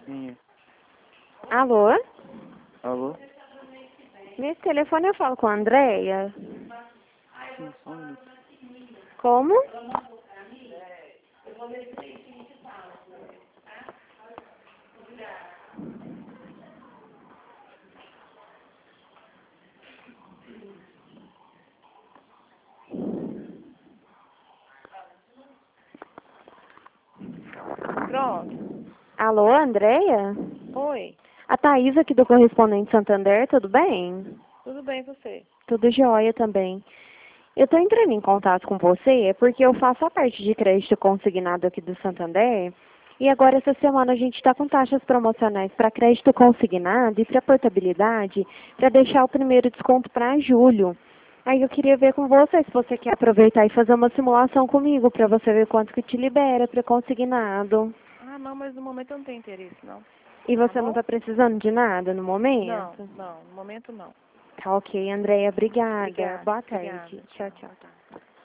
Sim. Alô? Alô? Nesse telefone eu falo com a Andréia. Sim, só um minuto. Como? Pronto. Alô, Andréia? Oi. A Thaís aqui do Correspondente Santander, tudo bem? Tudo bem você? Tudo jóia também. Eu estou entrando em contato com você porque eu faço a parte de crédito consignado aqui do Santander e agora essa semana a gente está com taxas promocionais para crédito consignado e para portabilidade para deixar o primeiro desconto para julho. Aí eu queria ver com você se você quer aproveitar e fazer uma simulação comigo para você ver quanto que te libera para consignado. Ah, não, mas no momento eu não tenho interesse, não. E você Tá não bom? está precisando de nada no momento? Não, no momento não. Tá ok, Andréia, obrigada. Obrigada. Boa Obrigada. tarde. Tchau, tchau. Boa tarde.